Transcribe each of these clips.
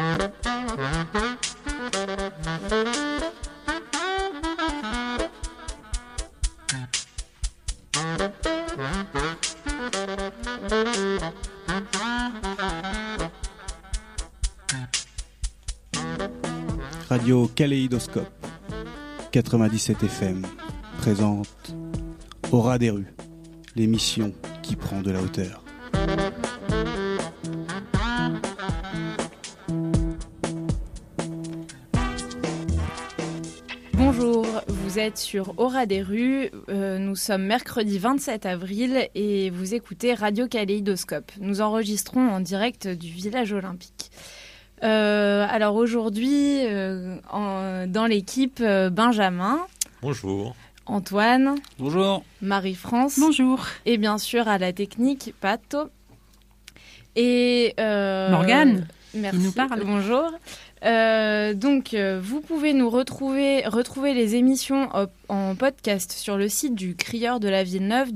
Radio Kaléidoscope 97 FM présente Au ras des rues, l'émission qui prend de la hauteur. Bonjour, vous êtes sur Au ras des rues, nous sommes mercredi 27 avril et vous écoutez Radio Kaléidoscope. Nous enregistrons en direct du village olympique. Alors aujourd'hui, dans l'équipe, Benjamin. Bonjour. Antoine. Bonjour. Marie-France. Bonjour. Et bien sûr à la technique, Pato. Et Morgane. Merci. Qui nous parle. Bonjour. Donc, vous pouvez nous retrouver les émissions en podcast sur le site du Crieur de la Villeneuve,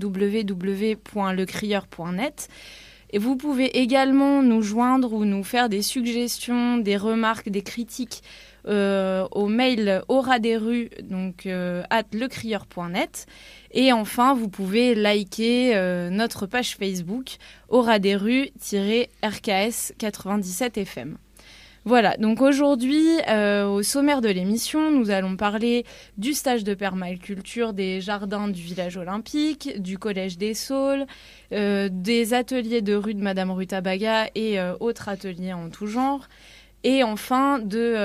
www.lecrieur.net. Et vous pouvez également nous joindre ou nous faire des suggestions, des remarques, des critiques au mail aurasdesrues, donc @lecrieur.net. Et enfin, vous pouvez liker notre page Facebook aurasdesrues-RKS 97 FM. Voilà, donc aujourd'hui, au sommaire de l'émission, nous allons parler du stage de permaculture des jardins du village olympique, du collège des Saules, des ateliers de rue de Madame Rutabaga et autres ateliers en tout genre, et enfin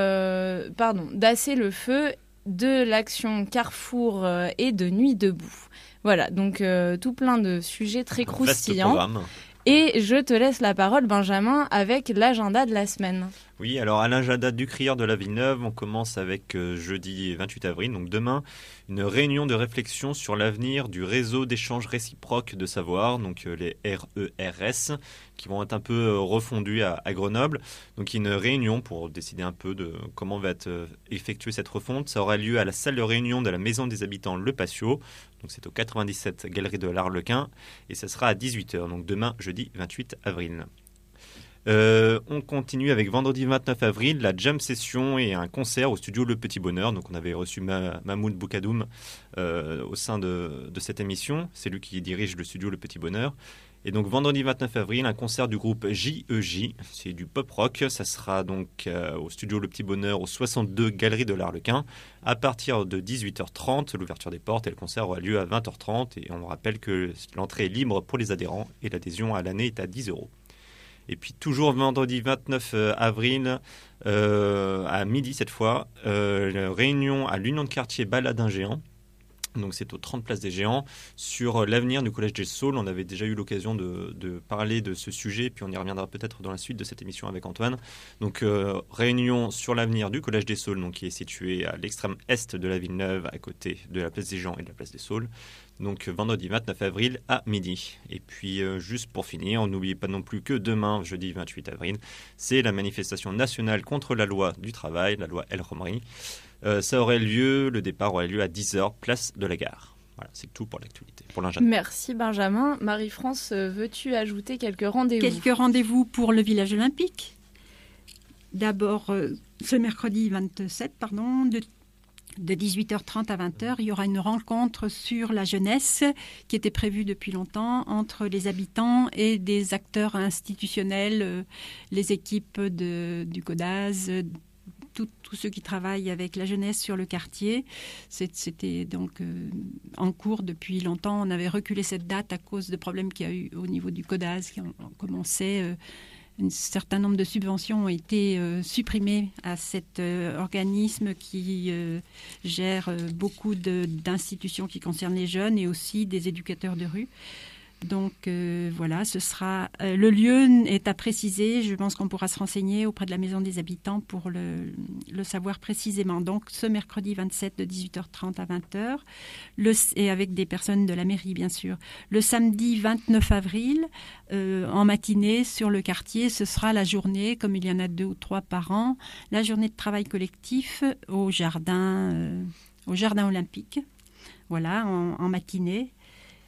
d'Asser le feu, de l'action Carrefour et de Nuit debout. Voilà, donc tout plein de sujets très croustillants. Vaste programme. Et je te laisse la parole, Benjamin, avec l'agenda de la semaine. Oui, alors à l'agenda du Crieur de la Villeneuve, on commence avec jeudi 28 avril, donc demain, une réunion de réflexion sur l'avenir du réseau d'échange réciproque de savoir, donc les RERS, qui vont être un peu refondus à Grenoble. Donc une réunion pour décider un peu de comment va être effectuée cette refonte. Ça aura lieu à la salle de réunion de la Maison des Habitants Le Patio, donc c'est au 97 Galerie de l'Arlequin, et ça sera à 18h, donc demain, jeudi 28 avril. On continue avec vendredi 29 avril, la jam session et un concert au studio Le Petit Bonheur. Donc on avait reçu Mahmoud Boukadoum au sein de cette émission. C'est lui qui dirige le studio Le Petit Bonheur. Et donc vendredi 29 avril, un concert du groupe JEJ, c'est du pop rock. Ça sera donc au studio Le Petit Bonheur au 62 Galerie de l'Arlequin à partir de 18h30. L'ouverture des portes et le concert aura lieu à 20h30. Et on rappelle que l'entrée est libre pour les adhérents et l'adhésion à l'année est à 10 €. Et puis toujours vendredi 29 avril, à midi cette fois, réunion à l'Union de quartier Baladin Géant. Donc c'est au 30 Place des Géants, sur l'avenir du Collège des Saules. On avait déjà eu l'occasion de parler de ce sujet, puis on y reviendra peut-être dans la suite de cette émission avec Antoine. Donc réunion sur l'avenir du Collège des Saules, donc, qui est situé à l'extrême est de la Villeneuve, à côté de la Place des Géants et de la Place des Saules. Donc vendredi 29 avril à midi. Et puis juste pour finir, n'oubliez pas non plus que demain, jeudi 28 avril, c'est la manifestation nationale contre la loi du travail, la loi El Khomri. Le départ aurait lieu à 10h, place de la Gare. Voilà, c'est tout pour l'actualité, pour l'agenda. Merci Benjamin. Marie-France, veux-tu ajouter quelques rendez-vous ? Quelques rendez-vous pour le village olympique. D'abord, ce mercredi 27, de 18h30 à 20h, il y aura une rencontre sur la jeunesse qui était prévue depuis longtemps entre les habitants et des acteurs institutionnels, les équipes du CODAS, tous ceux qui travaillent avec la jeunesse sur le quartier. C'était donc en cours depuis longtemps. On avait reculé cette date à cause de problèmes qu'il y a eu au niveau du CODAS qui ont commencé. Un certain nombre de subventions ont été supprimées à cet organisme qui gère beaucoup d'institutions qui concernent les jeunes et aussi des éducateurs de rue. Donc voilà, ce sera le lieu est à préciser. Je pense qu'on pourra se renseigner auprès de la Maison des Habitants pour le savoir précisément. Donc ce mercredi 27 de 18h30 à 20h, et avec des personnes de la mairie bien sûr. Le samedi 29 avril, en matinée sur le quartier, ce sera la journée, comme il y en a 2 ou 3 par an, la journée de travail collectif au jardin olympique. Voilà, en matinée.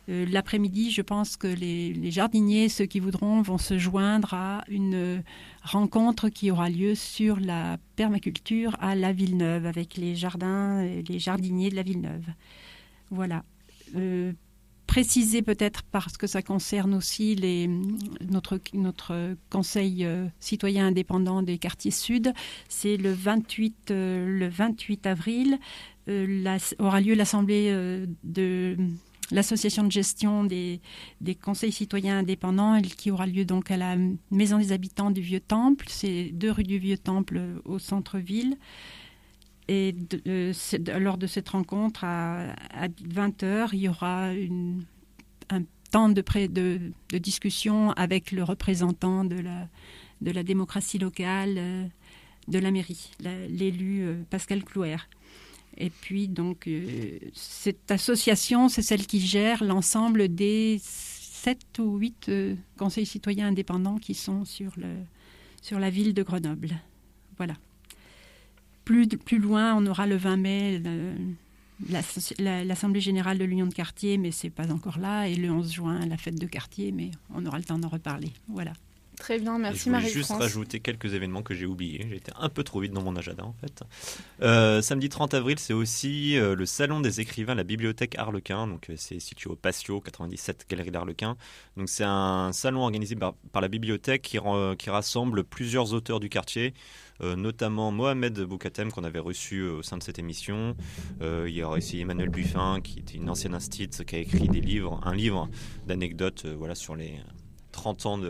L'après-midi, je pense que les jardiniers, ceux qui voudront, vont se joindre à une rencontre qui aura lieu sur la permaculture à la Villeneuve, avec les jardiniers de la Villeneuve. Voilà. Préciser peut-être, parce que ça concerne aussi notre conseil citoyen indépendant des quartiers sud, c'est le 28 avril, aura lieu l'assemblée de l'association de gestion des conseils citoyens indépendants, qui aura lieu donc à la Maison des Habitants du Vieux-Temple, c'est 2 rue du Vieux-Temple au centre-ville. Et lors de cette rencontre, à 20h, il y aura un temps de discussion avec le représentant de la démocratie locale de la mairie, l'élu Pascal Clouer. Et puis, donc, cette association, c'est celle qui gère l'ensemble des 7 ou 8 conseils citoyens indépendants qui sont sur la ville de Grenoble. Voilà. Plus loin, on aura le 20 mai l'Assemblée générale de l'Union de quartier, mais ce n'est pas encore là. Et le 11 juin, la fête de quartier, mais on aura le temps d'en reparler. Voilà. Très bien, merci Marie-France. Je voulais juste rajouter quelques événements que j'ai oubliés. J'ai été un peu trop vite dans mon agenda en fait. Samedi 30 avril, c'est aussi le Salon des écrivains à la bibliothèque Arlequin. Donc, c'est situé au Patio 97, Galerie d'Arlequin. Donc, c'est un salon organisé par la bibliothèque qui rassemble plusieurs auteurs du quartier. Notamment Mohamed Boukatem qu'on avait reçu au sein de cette émission. Il y aura aussi Emmanuel Buffin qui était une ancienne instite qui a écrit un livre d'anecdotes sur les 30 ans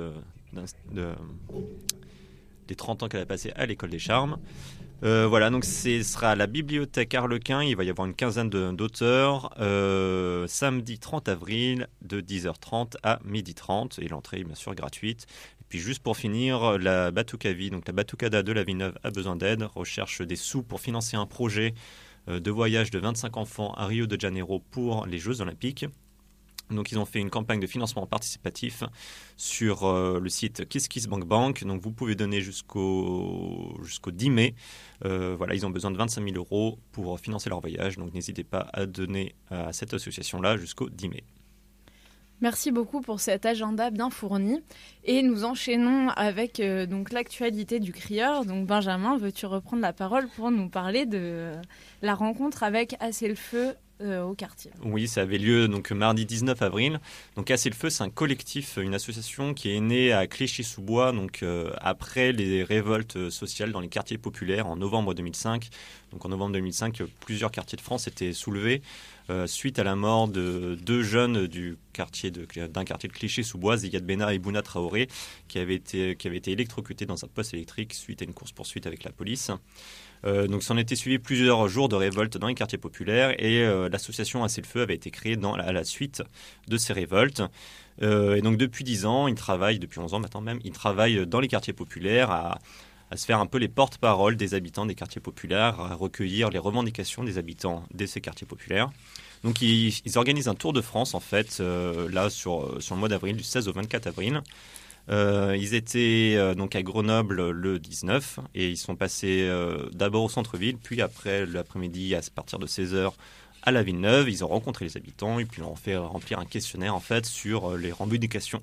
les 30 ans qu'elle a passé à l'école des Charmes. Donc ce sera à la bibliothèque Arlequin. Il va y avoir une quinzaine d'auteurs samedi 30 avril de 10h30 à 12h30 et l'entrée est bien sûr gratuite. Puis juste pour finir, la Batucavie, donc la Batucada de la Villeneuve a besoin d'aide, recherche des sous pour financer un projet de voyage de 25 enfants à Rio de Janeiro pour les Jeux Olympiques. Donc ils ont fait une campagne de financement participatif sur le site KissKissBankBank. Donc vous pouvez donner jusqu'au 10 mai. Ils ont besoin de 25 000 € pour financer leur voyage. Donc n'hésitez pas à donner à cette association-là jusqu'au 10 mai. Merci beaucoup pour cet agenda bien fourni. Et nous enchaînons avec donc l'actualité du crieur. Donc Benjamin, veux-tu reprendre la parole pour nous parler de la rencontre avec Assez le Feu au quartier? Oui, ça avait lieu donc mardi 19 avril. Donc Assez le Feu, c'est un collectif, une association qui est née à Clichy-sous-Bois, donc après les révoltes sociales dans les quartiers populaires en novembre 2005. Donc en novembre 2005, plusieurs quartiers de France étaient soulevés suite à la mort de 2 jeunes d'un quartier de Clichy-sous-Bois, Ziyad Benna et Bouna Traoré, qui avaient été électrocutés dans un poste électrique suite à une course-poursuite avec la police. Donc, s'en était suivi plusieurs jours de révolte dans les quartiers populaires et l'association Assez le Feu avait été créée à la suite de ces révoltes. Et donc, depuis 10 ans, depuis 11 ans maintenant même, ils travaillent dans les quartiers populaires à se faire un peu les porte-parole des habitants des quartiers populaires, à recueillir les revendications des habitants de ces quartiers populaires. Donc, ils organisent un tour de France, en fait, sur le mois d'avril, du 16 au 24 avril. Ils étaient donc à Grenoble le 19 et ils sont passés d'abord au centre-ville, puis après l'après-midi à partir de 16h à la Villeneuve. Ils ont rencontré les habitants et puis leur ont fait remplir un questionnaire en fait sur les revendications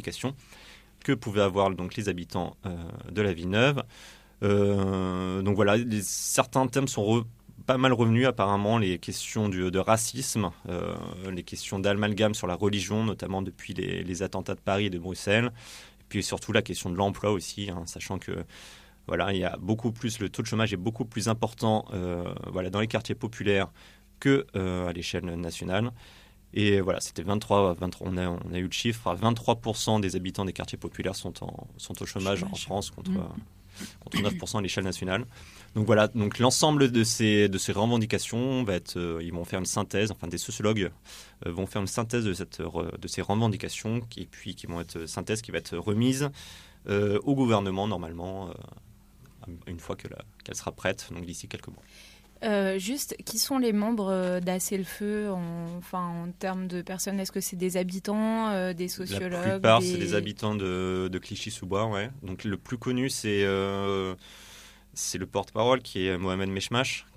que pouvaient avoir donc les habitants de la Villeneuve. Donc voilà, certains thèmes sont pas mal revenus apparemment, les questions de racisme, les questions d'amalgame sur la religion, notamment depuis les attentats de Paris et de Bruxelles, et puis surtout la question de l'emploi aussi, sachant que il y a beaucoup plus, le taux de chômage est beaucoup plus important dans les quartiers populaires que à l'échelle nationale. Et voilà, c'était 23 on a eu le chiffre, 23% des habitants des quartiers populaires sont au chômage en France contre 9% à l'échelle nationale. Donc voilà, donc l'ensemble de ces revendications ils vont faire une synthèse, des sociologues vont faire une synthèse de ces revendications qui vont être synthèse qui va être remise au gouvernement normalement une fois qu'elle sera prête, donc d'ici quelques mois. Juste, qui sont les membres d'Assez le Feu en termes de personnes? Est-ce que c'est des habitants, des sociologues? La plupart, c'est des habitants de Clichy-sous-Bois, ouais. Donc le plus connu, c'est le porte-parole qui est Mohamed Meshmash,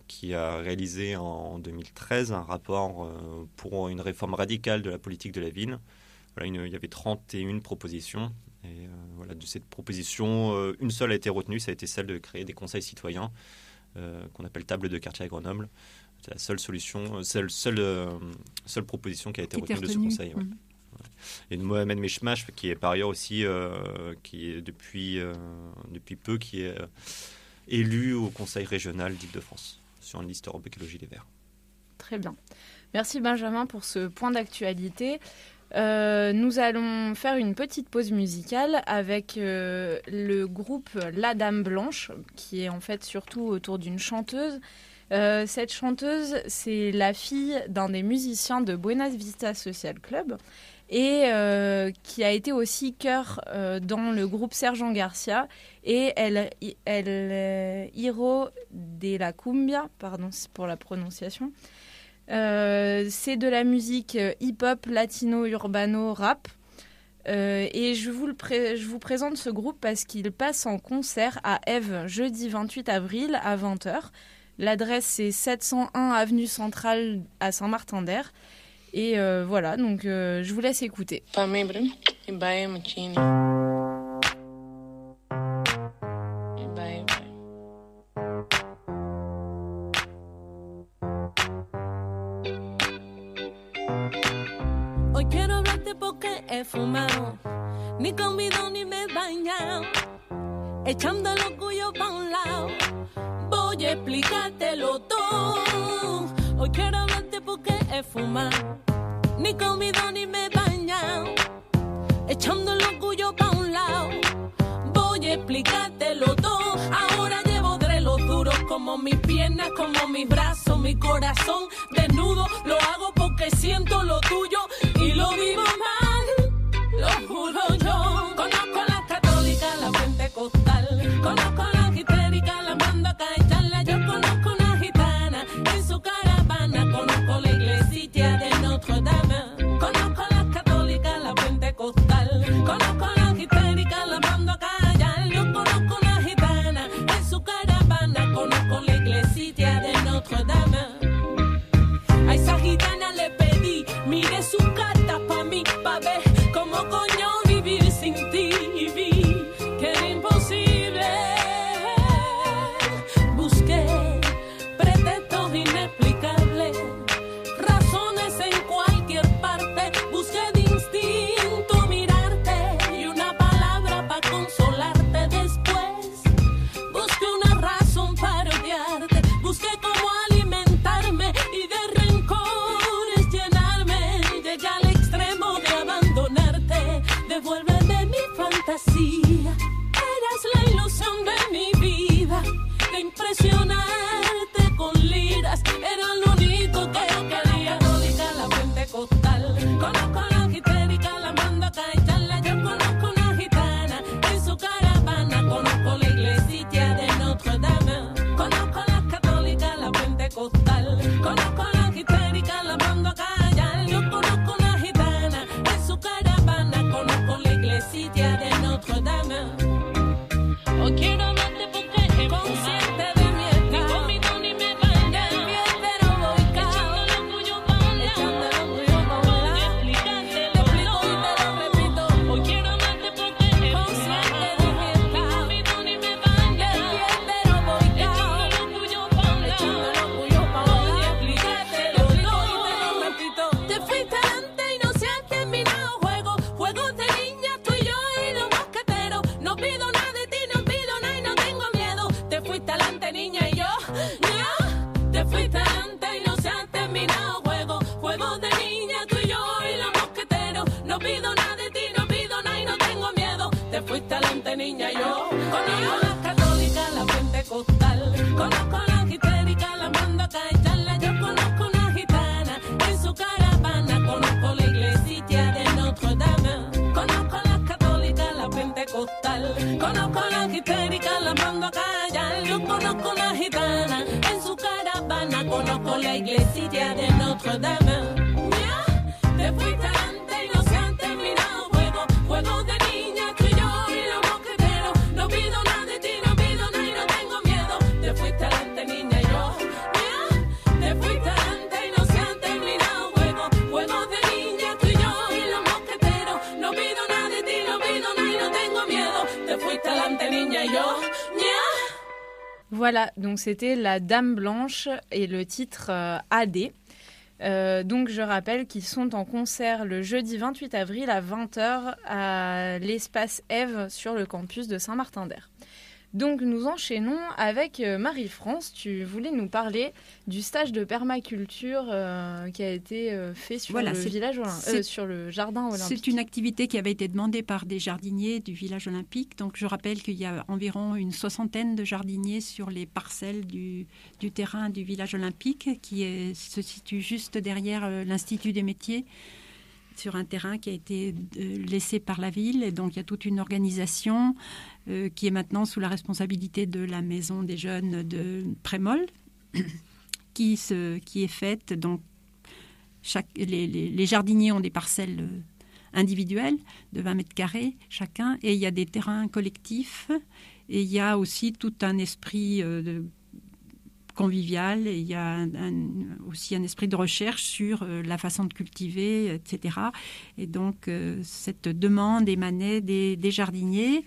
qui a réalisé en 2013 un rapport pour une réforme radicale de la politique de la ville. Voilà, il y avait 31 propositions. Et voilà, de cette proposition, une seule a été retenue, ça a été celle de créer des conseils citoyens qu'on appelle table de quartier à Grenoble. C'est la seule solution, seule proposition qui a été retenue de ce conseil. Ouais. Et de Mohamed Meshmash, qui est par ailleurs aussi, qui est depuis peu, qui est élu au Conseil régional d'Île-de-France sur une liste Europe Écologie Les Verts. Très bien. Merci Benjamin pour ce point d'actualité. Nous allons faire une petite pause musicale avec le groupe La Dame Blanche, qui est en fait surtout autour d'une chanteuse. Cette chanteuse, c'est la fille d'un des musiciens de Buenas Vista Social Club et qui a été aussi chœur dans le groupe Sergent Garcia, et elle Hiro de la Cumbia, pardon pour la prononciation. C'est de la musique hip-hop, latino, urbano, rap. Et je vous présente ce groupe parce qu'il passe en concert à Ève jeudi 28 avril à 20h. L'adresse c'est 701 avenue Centrale à Saint-Martin-d'Air. Et voilà, donc je vous laisse écouter. Hoy quiero hablarte porque he fumado, ni comido ni me he bañado, echando el orgullo pa' un lado, voy a explicártelo todo. Hoy quiero hablarte porque he fumado, ni comido ni me he bañado, echando el orgullo pa' un lado, voy a explicártelo todo. Ahora llevo drelos duros como mis piernas, como mis brazos, mi corazón desnudo. Lo hago porque siento lo tuyo y lo vivo mal, lo juro yo. Conozco a la católica, la pentecostal, conozco a la histérica, la mando a callarla. Yo conozco una gitana en su caravana, conozco la iglesita de Notre Dame. Conozco a la católica, la pentecostal, conozco a la histérica, la mando a callar. Yo conozco una gitana en su caravana, conozco la iglesita de Notre Dame. A esa gitana le pedí, mire su carta pa' mí, pa' ver cómo coño vivir sin ti. Y vi que era imposible. Busqué pretextos inexplicables, razones en cualquier parte. Busqué de instinto mirarte y una palabra pa' consolarte. Después busqué una razón para odiarte. Busqué cómo alimentarme y de rencores llenarme. Llegué al extremo de abandonarte. Devuélveme mi fantasía. Eras la ilusión de mi vida. De impresionarte con liras. Era lo único que yo quería. Católica, la pentecostal, conozco a la histérica, la mando a callarla. Yo conozco una gitana en su caravana, conozco la iglesita de Notre Dame. Conozco a la católica, la pentecostal, conozco a la histérica, la mando a callar. Yo conozco una gitana en su caravana, conozco la iglesita de Notre Dame. Hoy quiero hablarte porque es consciente de mi edad. Ni comido ni me bañé, pero voy cao, echando el orgullo pa' un lado, explicarte, te explico y te lo repito. Hoy quiero hablarte porque es consciente de mi edad. Ni comido ni me bañé, pero voy cao, echando el orgullo pa' un lado, explicarte, te explico y te lo repito. Te fuiste adelante y no se han terminado juegos de niña, tú y yo y los mosqueteros. No pido nada de ti, no pido nada y no tengo miedo. Te fuiste adelante, niña, y yo. Te fuiste adelante y no se han terminado juegos de niña, tú y yo y los mosqueteros. No pido nada de ti, no pido nada y no tengo miedo. Te fuiste adelante, niña, y yo. Conozco a la católica, la pentecostal, conozco a la histérica, la mando a callarla. Yo conozco una gitana en su caravana, conozco la iglesita de Notre Dame. Conozco a la católica, la pentecostal, conozco a la histérica, la mando a callar. Yo conozco una gitana en su caravana, conozco la iglesita de Notre Dame. Te fuiste adelante y no se han terminado juegos de niña, tú y yo y los mosqueteros. No pido nada de ti, no pido nada y no tengo miedo. Te fuiste adelante, niña, y yo. Voilà, donc c'était La Dame Blanche et le titre AD. Donc je rappelle qu'ils sont en concert le jeudi 28 avril à 20h à l'espace Ève sur le campus de Saint-Martin-d'Hères. Donc nous enchaînons avec Marie-France. Tu voulais nous parler du stage de permaculture qui a été fait sur sur le jardin olympique. C'est une activité qui avait été demandée par des jardiniers du village olympique. Donc je rappelle qu'il y a environ une 60aine de jardiniers sur les parcelles du terrain du village olympique qui se situe juste derrière l'Institut des métiers, sur un terrain qui a été laissé par la ville. Et donc, il y a toute une organisation qui est maintenant sous la responsabilité de la Maison des Jeunes de Prémol, qui est faite. Donc, les jardiniers ont des parcelles individuelles de 20 mètres carrés chacun. Et il y a des terrains collectifs. Et il y a aussi tout un esprit convivial, et il y a aussi un esprit de recherche sur la façon de cultiver, etc. Et donc, cette demande émanait des jardiniers.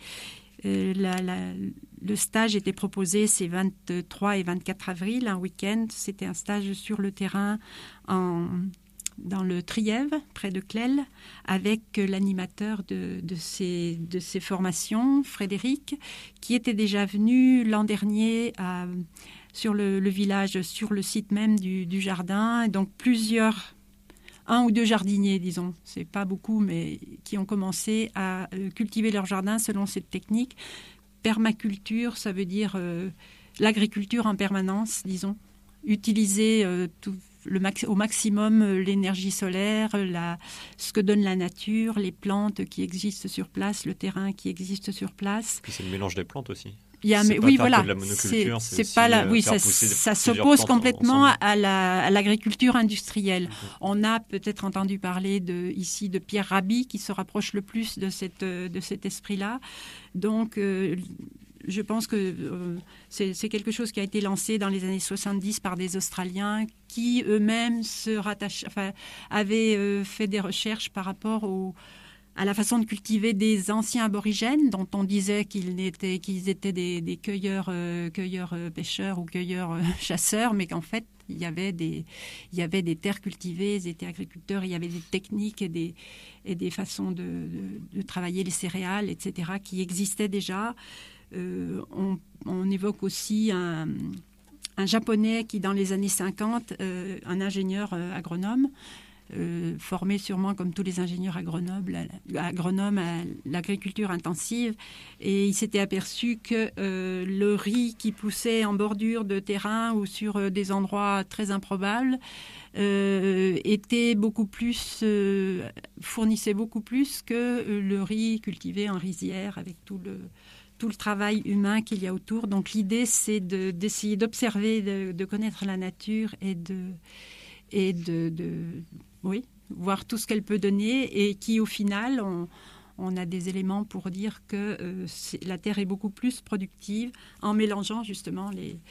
Le stage était proposé ces 23 et 24 avril, un week-end. C'était un stage sur le terrain dans le Trièves, près de Clel, avec l'animateur de ces formations, Frédéric, qui était déjà venu l'an dernier sur le village, sur le site même du jardin. Et donc un ou deux jardiniers, disons, c'est pas beaucoup, mais qui ont commencé à cultiver leur jardin selon cette technique. Permaculture, ça veut dire l'agriculture en permanence, disons. Utiliser au maximum l'énergie solaire, ce que donne la nature, les plantes qui existent sur place, le terrain qui existe sur place. Puis c'est le mélange des plantes aussi. Voilà. C'est pas la ça s'oppose complètement à l'agriculture industrielle. On a peut-être entendu parler ici de Pierre Rabhi qui se rapproche le plus de cet esprit-là. Donc je pense que c'est quelque chose qui a été lancé dans les années 70 par des Australiens qui eux-mêmes avaient fait des recherches par rapport à la façon de cultiver des anciens aborigènes dont on disait qu'ils étaient des cueilleurs pêcheurs ou cueilleurs chasseurs, mais qu'en fait il y avait des terres cultivées, ils étaient agriculteurs, il y avait des techniques et des façons de travailler les céréales, etc., qui existaient déjà. On évoque aussi un japonais qui, dans les années 50, un ingénieur agronome, formé sûrement comme tous les ingénieurs agronomes à l'agriculture intensive, et il s'était aperçu que le riz qui poussait en bordure de terrain ou sur des endroits très improbables était fournissait beaucoup plus que le riz cultivé en rizière avec tout le travail humain qu'il y a autour. Donc l'idée, c'est d'essayer d'observer, de connaître la nature et voir tout ce qu'elle peut donner, et qui, au final, on a des éléments pour dire que la terre est beaucoup plus productive en mélangeant justement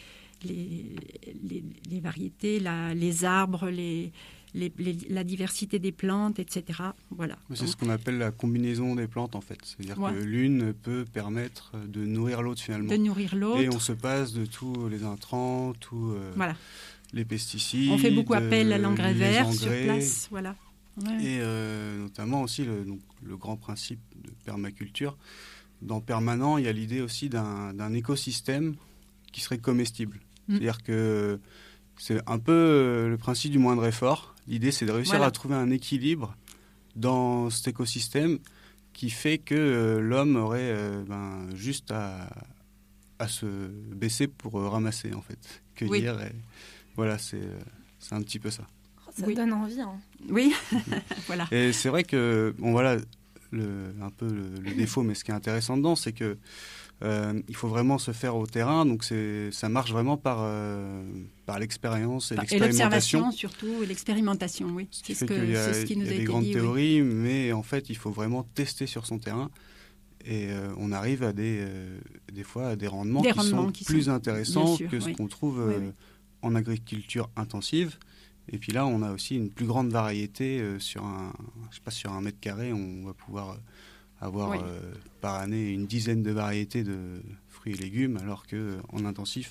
les variétés, les arbres, la diversité des plantes, etc. Voilà. C'est ce qu'on appelle la combinaison des plantes, en fait. C'est-à-dire que l'une peut permettre de nourrir l'autre, finalement. De nourrir l'autre. Et on se passe de tous les intrants, les pesticides. On fait beaucoup appel à l'engrais vert sur place. Voilà. Ouais. Et notamment aussi le grand principe de permaculture. Dans Permanent, il y a l'idée aussi d'un écosystème qui serait comestible. C'est-à-dire que c'est un peu le principe du moindre effort. L'idée, c'est de réussir à trouver un équilibre dans cet écosystème qui fait que l'homme aurait juste à se baisser pour ramasser, en fait, cueillir. Et voilà, c'est un petit peu ça. Ça donne envie. Hein. Oui, voilà. Et c'est vrai que, un peu le défaut, mais ce qui est intéressant dedans, c'est que il faut vraiment se faire au terrain, donc ça marche vraiment par l'expérience et l'expérimentation. Et l'observation surtout, et l'expérimentation, oui. C'est ce qui nous a été dit. Il y a des grandes théories, mais en fait, il faut vraiment tester sur son terrain. Et on arrive à des fois à des rendements qui sont plus intéressants que ce qu'on trouve en agriculture intensive. Et puis là, on a aussi une plus grande variété sur un mètre carré, on va pouvoir avoir par année une dizaine de variétés de fruits et légumes, alors qu'en intensif,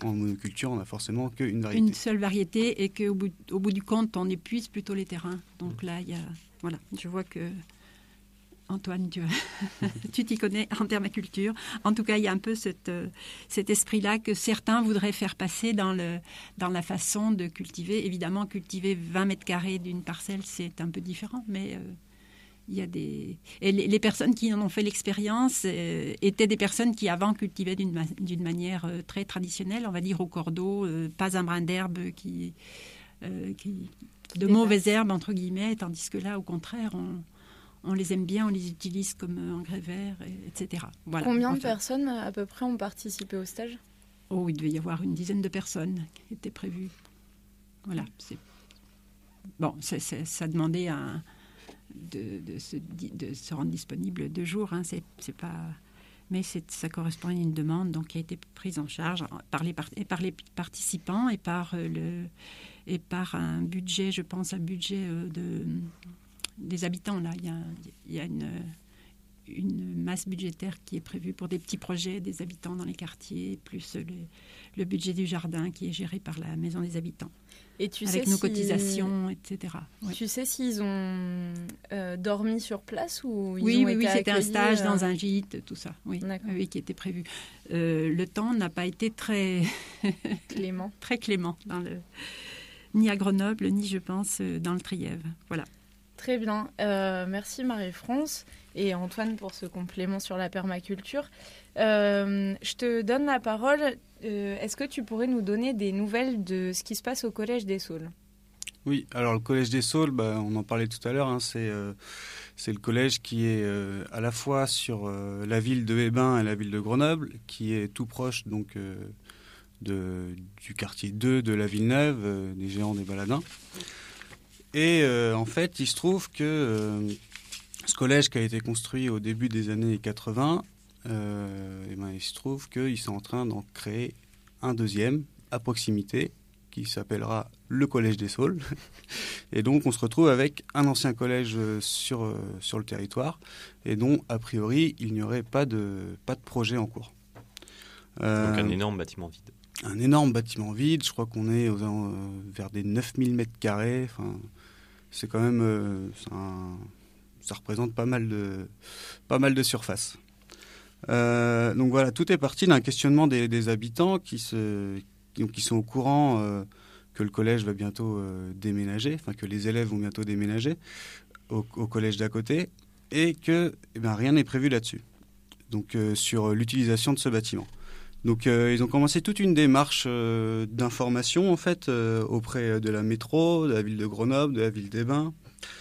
en monoculture, on n'a forcément qu'une variété. Une seule variété et qu'au bout du compte, on épuise plutôt les terrains. Donc là, voilà, je vois que Antoine, tu t'y connais en permaculture. En tout cas, il y a un peu cet esprit-là que certains voudraient faire passer dans la façon de cultiver. Évidemment, cultiver 20 mètres carrés d'une parcelle, c'est un peu différent, mais il y a des... Et les personnes qui en ont fait l'expérience étaient des personnes qui avant cultivaient d'une manière très traditionnelle, on va dire au cordeau, pas un brin d'herbe de mauvaises herbes, entre guillemets, tandis que là, au contraire, on les aime bien, on les utilise comme engrais verts, etc. Voilà. Combien de personnes à peu près ont participé au stage ? Oh, il devait y avoir une dizaine de personnes qui étaient prévues. Voilà. Bon, ça demandait de se rendre disponible 2 jours. Hein, c'est pas... Mais ça correspond à une demande donc, qui a été prise en charge par les participants et par un budget, je pense, un budget des habitants. Là, il y a une masse budgétaire qui est prévue pour des petits projets des habitants dans les quartiers, plus le budget du jardin qui est géré par la maison des habitants. Et tu avec sais nos cotisations, etc. Ouais. Tu sais s'ils ont dormi sur place ou ils oui, ont été c'était un accueillis, stage dans un gîte, tout ça. Oui, D'accord. qui était prévu. Le temps n'a pas été très clément. Très clément ni à Grenoble, ni, je pense, dans le Trièves. Voilà. Très bien. Merci Marie-France et Antoine pour ce complément sur la permaculture. Je te donne la parole. Est-ce que tu pourrais nous donner des nouvelles de ce qui se passe au Collège des Saules ? Oui, alors le Collège des Saules, on en parlait tout à l'heure, hein, c'est le collège qui est à la fois sur la ville de Hébin et la ville de Grenoble, qui est tout proche donc du quartier 2 de la Villeneuve, des Géants des Baladins. Et en fait, il se trouve que ce collège qui a été construit au début des années 80, il se trouve qu'ils sont en train d'en créer un deuxième à proximité qui s'appellera le Collège des Saules. Et donc, on se retrouve avec un ancien collège sur le territoire et dont, a priori, il n'y aurait pas de projet en cours. Donc un énorme bâtiment vide. Un énorme bâtiment vide, je crois qu'on est vers des 9000 mètres carrés. Enfin, c'est quand même... ça représente pas mal de surface. Donc voilà, tout est parti d'un questionnement des habitants qui sont au courant que le collège va bientôt déménager, enfin que les élèves vont bientôt déménager au collège d'à côté et que rien n'est prévu là-dessus. Donc sur l'utilisation de ce bâtiment. Donc ils ont commencé toute une démarche d'information en fait auprès de la métro, de la ville de Grenoble, de la ville d'Hébin.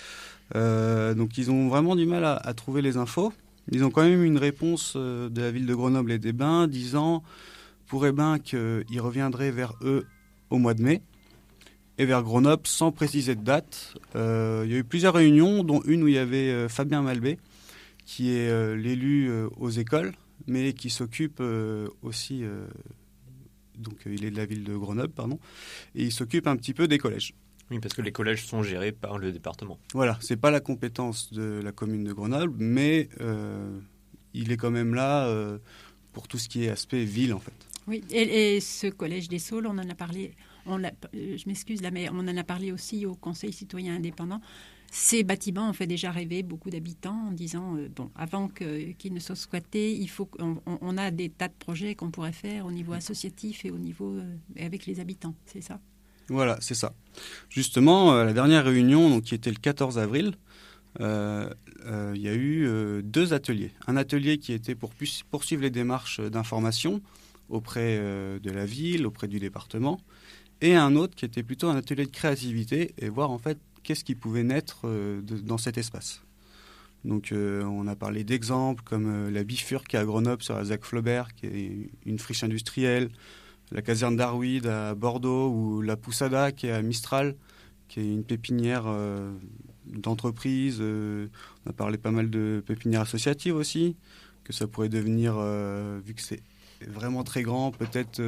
Donc ils ont vraiment du mal à trouver les infos. Ils ont quand même eu une réponse de la ville de Grenoble et d'Hébin disant pour Hébin qu'ils reviendraient vers eux au mois de mai et vers Grenoble sans préciser de date. Il y a eu plusieurs réunions, dont une où il y avait Fabien Malbé, qui est l'élu aux écoles, mais qui s'occupe aussi, donc il est de la ville de Grenoble, pardon, et il s'occupe un petit peu des collèges. Oui, parce que les collèges sont gérés par le département. Voilà, c'est pas la compétence de la commune de Grenoble, mais il est quand même là pour tout ce qui est aspect ville, en fait. Oui, et ce collège des Saules, on en a parlé, je m'excuse là, mais on en a parlé aussi au Conseil citoyen indépendant. Ces bâtiments ont fait déjà rêver beaucoup d'habitants en disant, avant qu'ils ne soient squattés, on a des tas de projets qu'on pourrait faire au niveau associatif et au niveau avec les habitants, c'est ça ? Voilà, c'est ça. Justement, la dernière réunion, donc, qui était le 14 avril, il y a eu 2 ateliers. Un atelier qui était pour poursuivre les démarches d'information auprès de la ville, auprès du département, et un autre qui était plutôt un atelier de créativité et voir en fait qu'est-ce qui pouvait naître dans cet espace. Donc on a parlé d'exemples comme la Bifurque à Grenoble sur la ZAC Flaubert, qui est une friche industrielle, la caserne d'Arwide à Bordeaux, ou la Poussada qui est à Mistral, qui est une pépinière d'entreprise. On a parlé pas mal de pépinières associatives aussi, que ça pourrait devenir, vu que c'est vraiment très grand, peut-être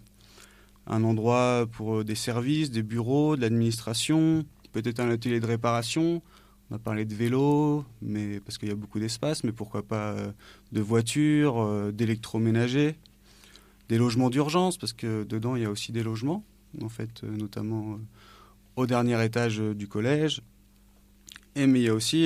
un endroit pour des services, des bureaux, de l'administration, peut-être un atelier de réparation. On a parlé de vélo, mais parce qu'il y a beaucoup d'espace, mais pourquoi pas de voitures, d'électroménager. des logements d'urgence, parce que dedans, il y a aussi des logements, en fait, notamment au dernier étage du collège. Mais il y a aussi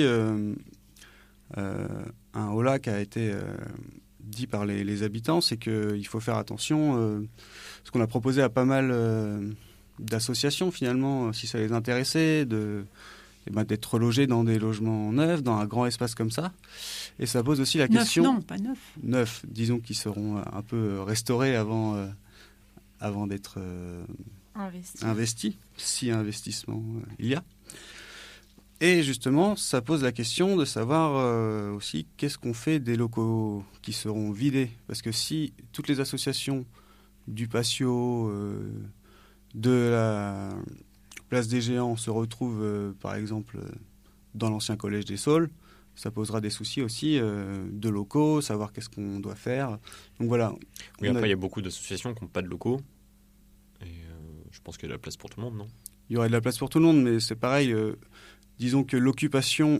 un holà qui a été dit par les habitants, c'est qu'il faut faire attention, ce qu'on a proposé à pas mal d'associations, finalement, si ça les intéressait, d'être relogés dans des logements neufs, dans un grand espace comme ça. Et ça pose aussi la question... Non, pas neuf. Neufs, disons qu'ils seront un peu restaurés avant d'être investis, si investissement il y a. Et justement, ça pose la question de savoir aussi qu'est-ce qu'on fait des locaux qui seront vidés. Parce que si toutes les associations du patio, de la place des Géants se retrouvent, par exemple, dans l'ancien collège des Saules, ça posera des soucis aussi de locaux, savoir qu'est-ce qu'on doit faire. Donc voilà. Oui, après, il y a beaucoup d'associations qui n'ont pas de locaux. Et je pense qu'il y a de la place pour tout le monde, non ? Il y aurait de la place pour tout le monde, mais c'est pareil. Disons que l'occupation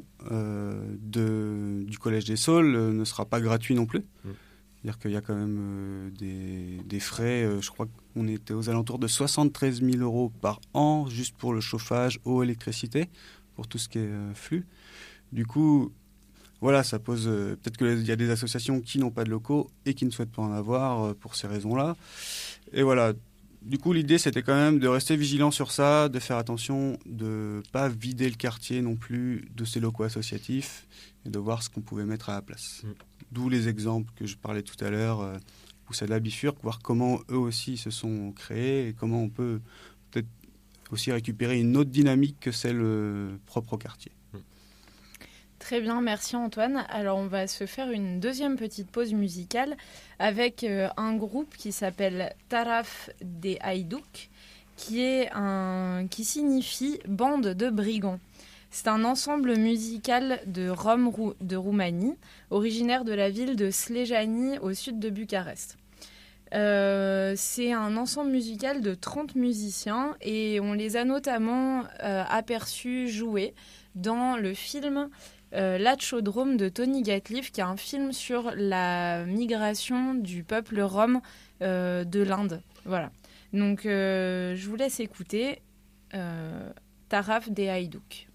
du collège des Saules ne sera pas gratuite non plus. C'est-à-dire qu'il y a quand même des frais. Je crois qu'on était aux alentours de 73 000 € par an, juste pour le chauffage, eau, électricité, pour tout ce qui est flux. Du coup, voilà, ça pose... peut-être qu'il y a des associations qui n'ont pas de locaux et qui ne souhaitent pas en avoir pour ces raisons-là. Et voilà. Du coup, l'idée, c'était quand même de rester vigilant sur ça, de faire attention, de ne pas vider le quartier non plus de ses locaux associatifs et de voir ce qu'on pouvait mettre à la place. D'où les exemples que je parlais tout à l'heure, où c'est de la bifurque, voir comment eux aussi se sont créés et comment on peut peut-être aussi récupérer une autre dynamique que celle propre au quartier. Très bien, merci Antoine. Alors on va se faire une deuxième petite pause musicale avec un groupe qui s'appelle Taraf de Haïdouk, qui signifie bande de brigands. C'est un ensemble musical de Rome de Roumanie, originaire de la ville de Slejani au sud de Bucarest. C'est un ensemble musical de 30 musiciens et on les a notamment aperçus jouer dans le film L'Atchodrome de Tony Gatliff, qui est un film sur la migration du peuple rome de l'Inde. Voilà. Donc je vous laisse écouter Taraf de Haïdouk.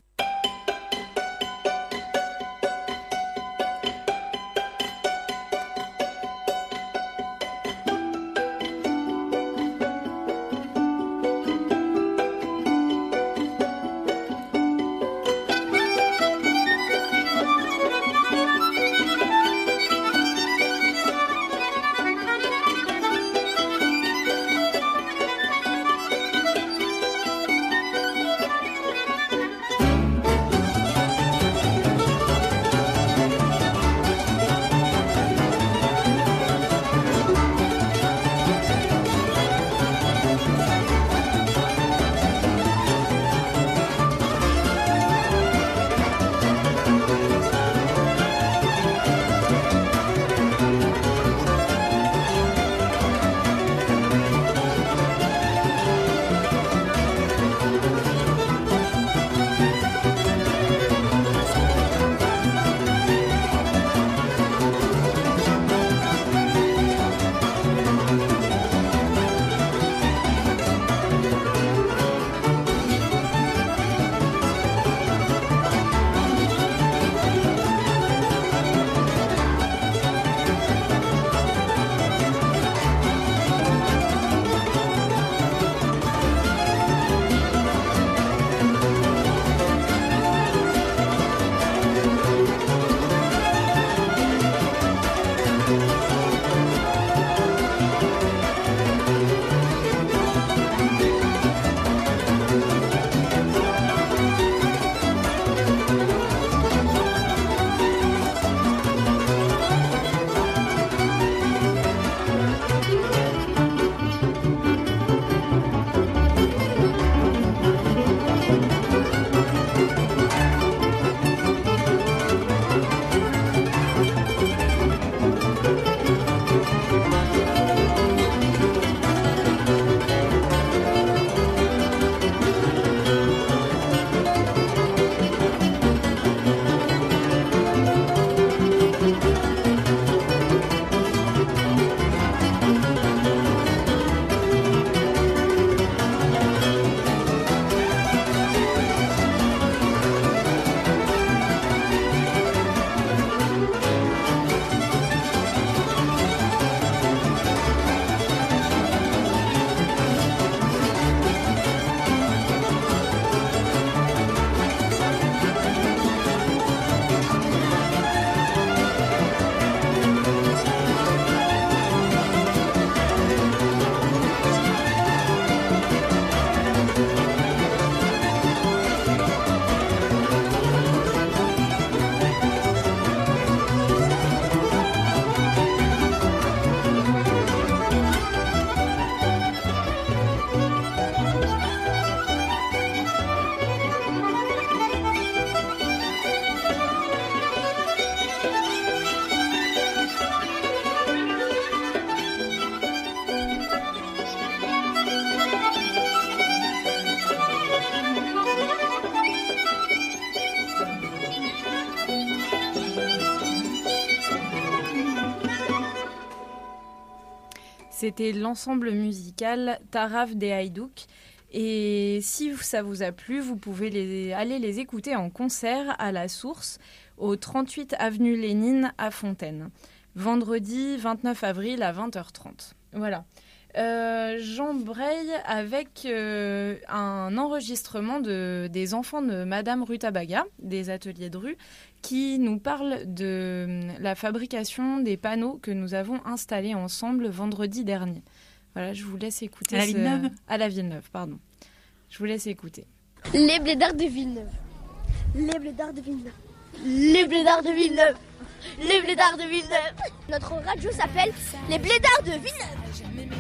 c'était l'ensemble musical Taraf des Haïdouks. Et si ça vous a plu, vous pouvez aller les écouter en concert à la Source, au 38 avenue Lénine à Fontaine, vendredi 29 avril à 20h30. Voilà. J'embraye avec un enregistrement des enfants de Madame Rutabaga, des ateliers de rue, qui nous parle de la fabrication des panneaux que nous avons installés ensemble vendredi dernier. Voilà, je vous laisse écouter. À la Villeneuve ? À la Villeneuve, pardon. Je vous laisse écouter. Les blédards de Villeneuve. Les blédards de Villeneuve. Les blédards de Villeneuve. Les blédards de Villeneuve. Notre radio s'appelle Les blédards de Villeneuve.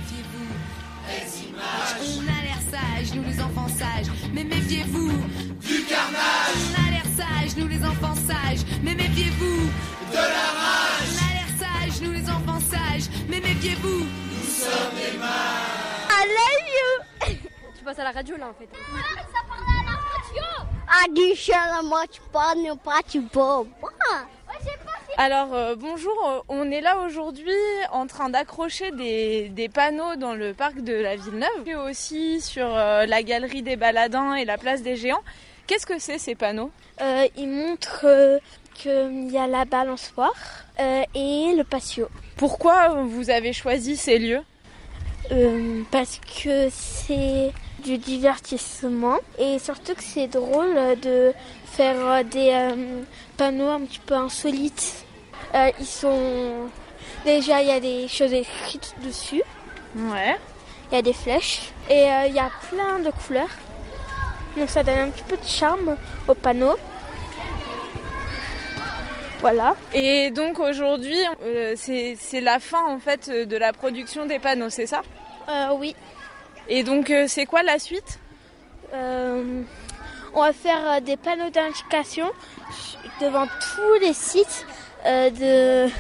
On a l'air sage, nous les enfants sages, mais méfiez-vous du carnage. On a l'air sage, nous les enfants sages, mais méfiez-vous de la rage. On a l'air sage, nous les enfants sages, mais méfiez-vous. Nous sommes des mages. I love you. Tu passes à la radio là en fait. Ça parle à la radio. Alors bonjour, on est là aujourd'hui en train d'accrocher des panneaux dans le parc de la Villeneuve et aussi sur la galerie des Baladins et la place des Géants. Qu'est-ce que c'est ces panneaux ? Ils montrent qu'il y a la balançoire et le patio. Pourquoi vous avez choisi ces lieux ? Parce que c'est du divertissement et surtout que c'est drôle de faire des panneaux un petit peu insolites. Déjà, il y a des choses écrites dessus. Ouais. Il y a des flèches et il y a plein de couleurs. Donc ça donne un petit peu de charme au panneau. Voilà. Et donc aujourd'hui, c'est la fin en fait de la production des panneaux, c'est ça ? Oui. Et donc c'est quoi la suite ? On va faire des panneaux d'indication devant tous les sites de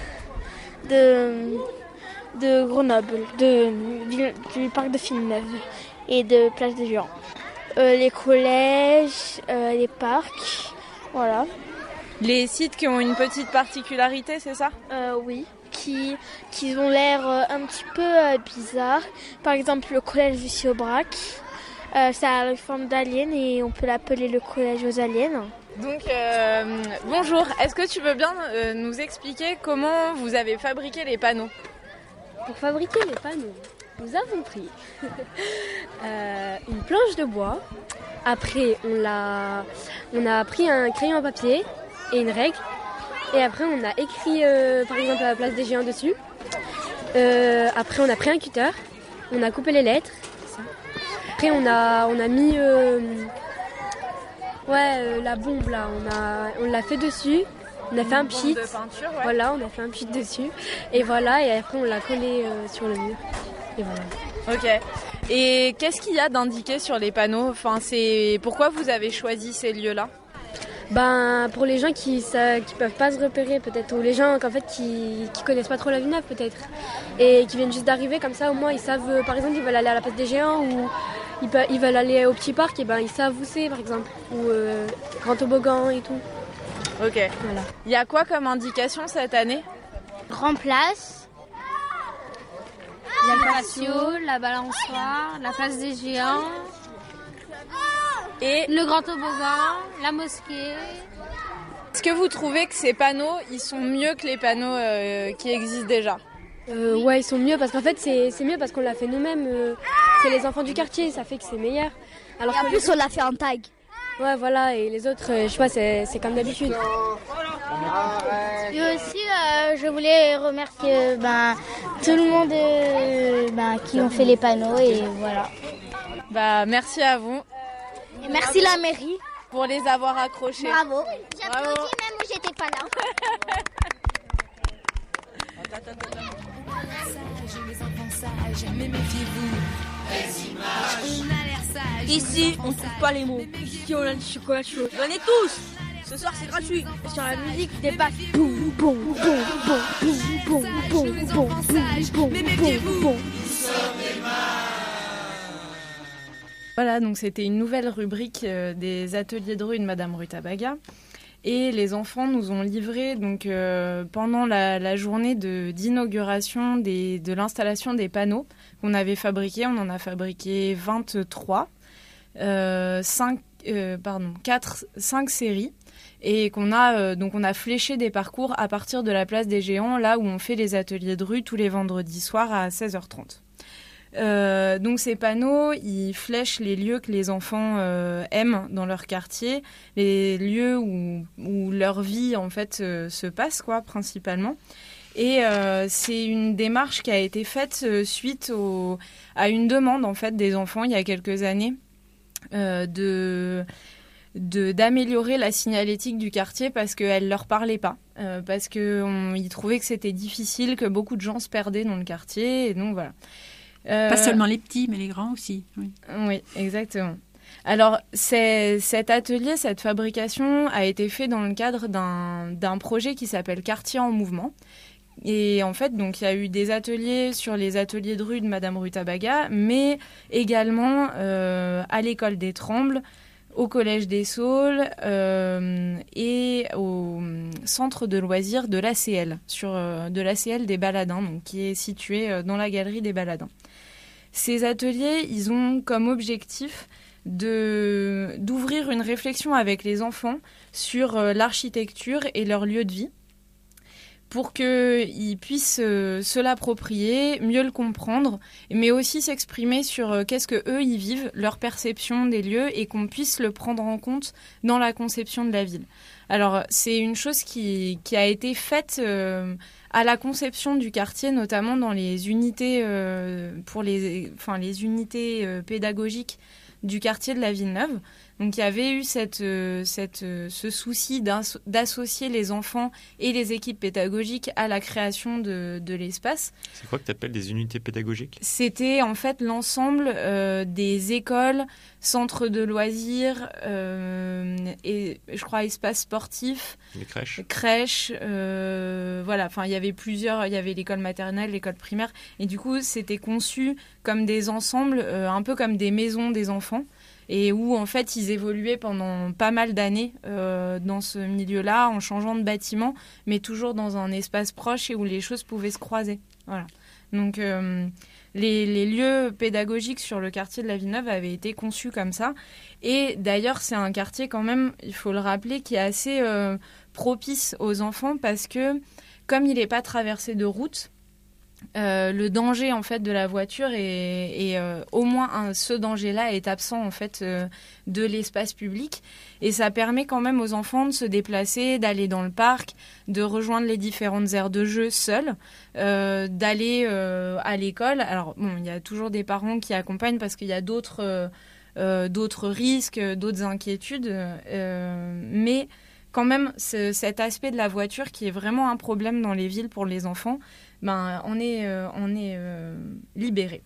Grenoble, du parc de Villeneuve et de Place des Géants. Les collèges, les parcs, voilà. Les sites qui ont une petite particularité, c'est ça ? Oui, qui ont l'air un petit peu bizarres. Par exemple, le collège Lucie-Aubrac, ça a la forme d'alien et on peut l'appeler le collège aux aliens. Donc, bonjour, est-ce que tu veux bien nous expliquer comment vous avez fabriqué les panneaux ? Pour fabriquer les panneaux, nous avons pris une planche de bois. Après, on a pris un crayon à papier et une règle. Et après, on a écrit, par exemple, à la place des géants dessus. Après, on a pris un cutter. On a coupé les lettres. Après, on a mis la bombe là. On l'a fait dessus. On a fait un pchit. De peinture, ouais. Voilà, on a fait un pchit dessus. Et voilà, et après, on l'a collé sur le mur. Et voilà. Ok. Et qu'est-ce qu'il y a d'indiqué sur les panneaux ? Enfin, pourquoi vous avez choisi ces lieux-là ? Pour les gens qui peuvent pas se repérer peut-être, ou les gens qui connaissent pas trop la Villeneuve peut-être, et qui viennent juste d'arriver, comme ça au moins ils savent, par exemple ils veulent aller à la place des géants, ou ils veulent aller au petit parc, et ils savent où c'est par exemple, ou Grand Toboggan et tout. Ok. Voilà. Il y a quoi comme indication cette année ? Grand Place. Il y a le patio, la balançoire, la place des géants. Et le grand toboggan, la mosquée. Est-ce que vous trouvez que ces panneaux, ils sont mieux que les panneaux qui existent déjà ? Ouais, ils sont mieux parce qu'en fait c'est mieux parce qu'on l'a fait nous-mêmes. C'est les enfants du quartier, ça fait que c'est meilleur. Alors et en plus on l'a fait en tag. Ouais, voilà, et les autres, je sais pas, c'est comme d'habitude. Et aussi, je voulais remercier tout le monde qui ont fait les panneaux et voilà. Merci à vous. Et merci la mairie pour les avoir accrochés. Bravo. J'applaudis même où j'étais pas là. Ici, on trouve pas les mots. Ici, on a du chocolat chaud. Venez tous. Ce soir, c'est gratuit. Et sur la musique, des basses. Boum, boum, boum, boum, boum, boum, boum, boum, boum. Voilà, donc c'était une nouvelle rubrique des ateliers de rue de Madame Rutabaga. Et les enfants nous ont livré, donc, pendant la journée d'inauguration de l'installation des panneaux qu'on avait fabriqués. On en a fabriqué 23, 5 séries. Et qu'on a, donc on a fléché des parcours à partir de la place des Géants, là où on fait les ateliers de rue tous les vendredis soirs à 16h30. Donc ces panneaux, ils flèchent les lieux que les enfants aiment dans leur quartier, les lieux où leur vie en fait se passe, quoi, principalement. Et c'est une démarche qui a été faite suite à une demande en fait des enfants il y a quelques années d'améliorer la signalétique du quartier parce qu'elle leur parlait pas, parce qu'ils trouvaient que c'était difficile, que beaucoup de gens se perdaient dans le quartier, et donc voilà. Pas seulement les petits, mais les grands aussi. Oui, exactement. Alors, cet atelier, cette fabrication a été fait dans le cadre d'un projet qui s'appelle Quartier en mouvement. Et en fait, donc, il y a eu des ateliers sur les ateliers de rue de Madame Rutabaga, mais également à l'école des Trembles, au Collège des Saules et au centre de loisirs de l'ACL, de l'ACL des Baladins, donc, qui est situé dans la galerie des Baladins. Ces ateliers, ils ont comme objectif d'ouvrir une réflexion avec les enfants sur l'architecture et leur lieu de vie, pour qu'ils puissent se l'approprier, mieux le comprendre, mais aussi s'exprimer sur qu'est-ce qu'eux y vivent, leur perception des lieux, et qu'on puisse le prendre en compte dans la conception de la ville. Alors, c'est une chose qui a été faite à la conception du quartier, notamment dans les unités, les unités pédagogiques du quartier de la Villeneuve. Donc il y avait eu ce souci d'associer les enfants et les équipes pédagogiques à la création de l'espace. C'est quoi que tu appelles des unités pédagogiques ? C'était en fait l'ensemble des écoles, centres de loisirs et je crois espaces sportifs. Les crèches. Voilà, enfin il y avait plusieurs, il y avait l'école maternelle, l'école primaire, et du coup c'était conçu comme des ensembles, un peu comme des maisons des enfants. Et où en fait ils évoluaient pendant pas mal d'années dans ce milieu-là, en changeant de bâtiment, mais toujours dans un espace proche et où les choses pouvaient se croiser. Voilà. Donc les lieux pédagogiques sur le quartier de la Villeneuve avaient été conçus comme ça. Et d'ailleurs c'est un quartier quand même, il faut le rappeler, qui est assez propice aux enfants parce que comme il n'est pas traversé de route, le danger en fait de la voiture et au moins ce danger-là est absent en fait de l'espace public, et ça permet quand même aux enfants de se déplacer, d'aller dans le parc, de rejoindre les différentes aires de jeu seuls, d'aller à l'école. Alors bon, il y a toujours des parents qui accompagnent parce qu'il y a d'autres risques, d'autres inquiétudes, mais quand même cet aspect de la voiture qui est vraiment un problème dans les villes pour les enfants, on est libéré.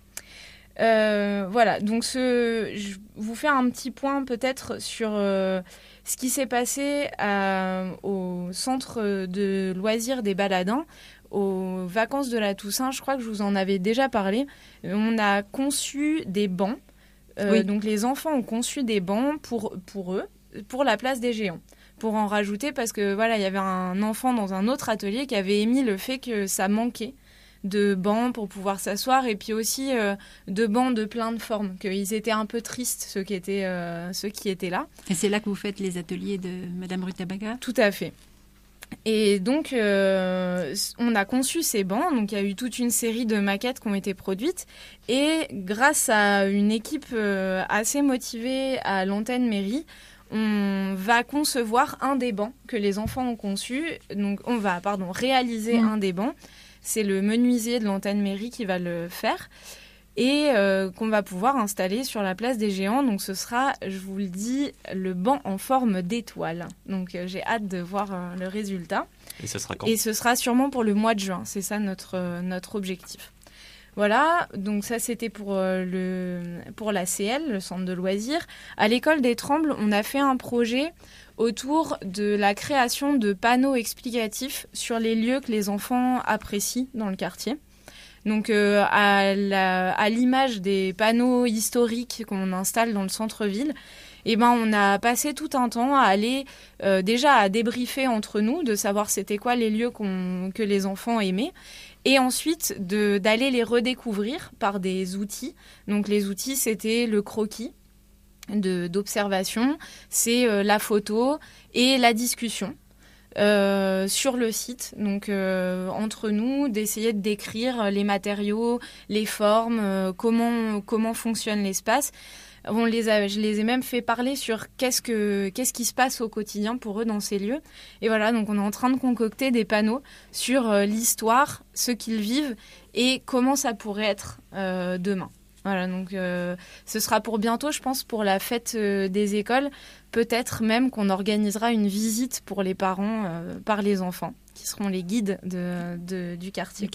Voilà, donc je vous fais un petit point peut-être sur ce qui s'est passé au centre de loisirs des Baladins, aux vacances de la Toussaint. Je crois que je vous en avais déjà parlé. On a conçu des bancs. Oui. Donc les enfants ont conçu des bancs pour eux, pour la place des Géants. Pour en rajouter, parce que voilà, il y avait un enfant dans un autre atelier qui avait émis le fait que ça manquait de bancs pour pouvoir s'asseoir, et puis aussi de bancs de plein de formes, qu'ils étaient un peu tristes, ceux qui étaient là. Et c'est là que vous faites les ateliers de Madame Rutabaga ? Tout à fait. Et donc, on a conçu ces bancs, donc il y a eu toute une série de maquettes qui ont été produites, et grâce à une équipe assez motivée à l'antenne mairie, on va concevoir un des bancs que les enfants ont conçu. Donc, on va réaliser un des bancs. C'est le menuisier de l'antenne mairie qui va le faire et qu'on va pouvoir installer sur la place des Géants. Donc, ce sera, je vous le dis, le banc en forme d'étoile. Donc, j'ai hâte de voir le résultat. Et ce sera quand ? Et ce sera sûrement pour le mois de juin. C'est ça notre objectif. Voilà, donc ça c'était pour l'ACL, le centre de loisirs. À l'école des Trembles, on a fait un projet autour de la création de panneaux explicatifs sur les lieux que les enfants apprécient dans le quartier. Donc à l'image des panneaux historiques qu'on installe dans le centre-ville, Et on a passé tout un temps à aller déjà à débriefer entre nous, de savoir c'était quoi les lieux que les enfants aimaient. Et ensuite, d'aller les redécouvrir par des outils. Donc, les outils, c'était le croquis d'observation, c'est la photo et la discussion sur le site. Donc, entre nous, d'essayer de décrire les matériaux, les formes, comment fonctionne l'espace. Je les ai même fait parler sur qu'est-ce qui se passe au quotidien pour eux dans ces lieux. Et voilà, donc on est en train de concocter des panneaux sur l'histoire, ce qu'ils vivent et comment ça pourrait être demain. Voilà, donc ce sera pour bientôt, je pense, pour la fête des écoles. Peut-être même qu'on organisera une visite pour les parents par les enfants, qui seront les guides du quartier.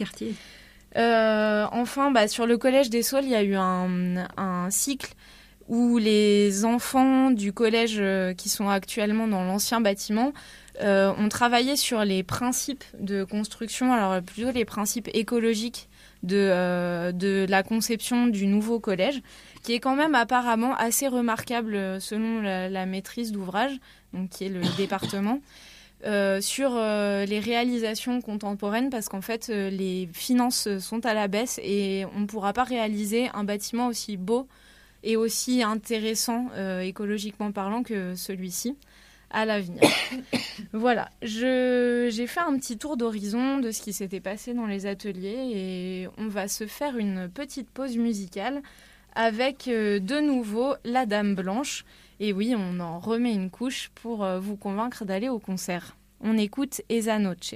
Enfin, sur le Collège des Saules, il y a eu un cycle où les enfants du collège qui sont actuellement dans l'ancien bâtiment ont travaillé sur les principes de construction, alors plutôt les principes écologiques de la conception du nouveau collège, qui est quand même apparemment assez remarquable selon la maîtrise d'ouvrage, donc qui est le département, sur les réalisations contemporaines, parce qu'en fait les finances sont à la baisse et on ne pourra pas réaliser un bâtiment aussi beau et aussi intéressant écologiquement parlant que celui-ci à l'avenir. Voilà, j'ai fait un petit tour d'horizon de ce qui s'était passé dans les ateliers et on va se faire une petite pause musicale avec de nouveau La Dame Blanche. Et oui, on en remet une couche pour vous convaincre d'aller au concert. On écoute Esa Noche.